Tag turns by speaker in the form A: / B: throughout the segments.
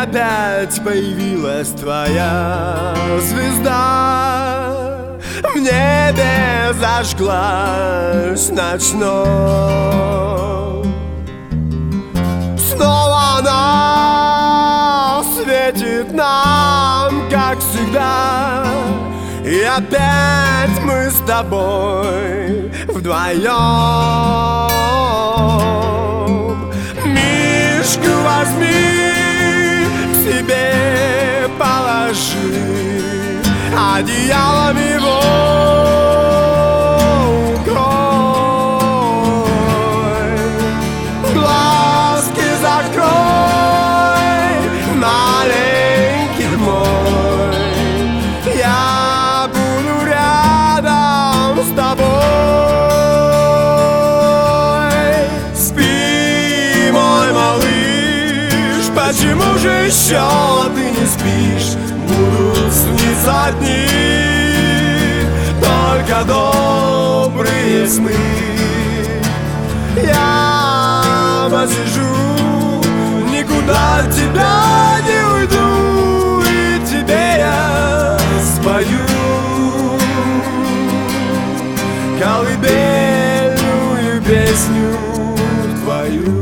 A: опять появилась твоя звезда, в небе зажглась ночной. Снова она светит нам, как всегда, и опять мы с тобой вдвоем. Мишку возьми, к себе положи, одеялом его укрой, глазки закрой, маленький мой. Я буду рядом с тобой. Спи, мой малыш, почему же еще ты не спишь? Будут сниться дни, только добрые сны. Я посижу, никуда от тебя не уйду, и тебе я спою колыбельную песню твою.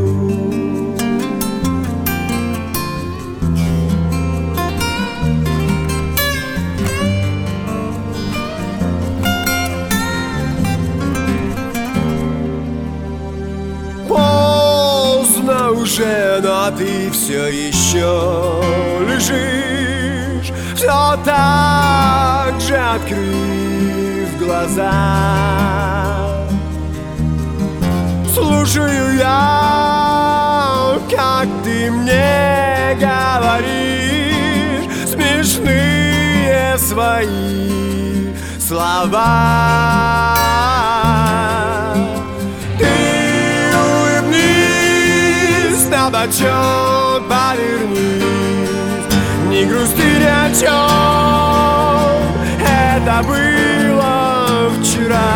A: Поздно уже, но ты все еще лежишь, все так же открыв глаза. Слушаю я, как ты мне говоришь смешные свои слова. На бочок повернись, не грусти ни о чем, это было вчера.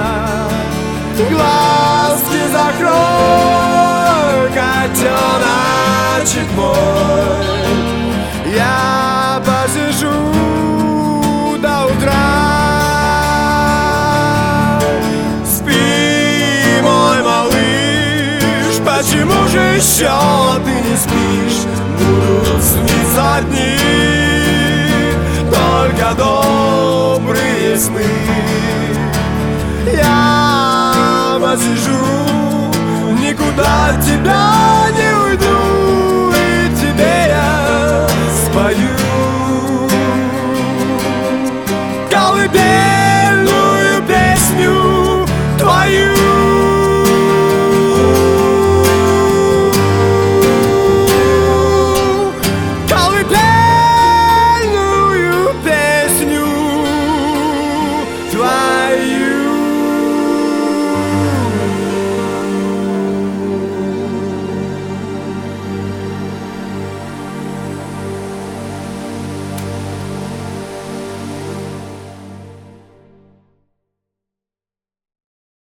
A: Глазки закрой, котеночек мой, я посижу до утра. Спи, мой малыш, почему же еще ты не спишь? Будут сниться дни, только добрые сны. Я посижу, никуда от тебя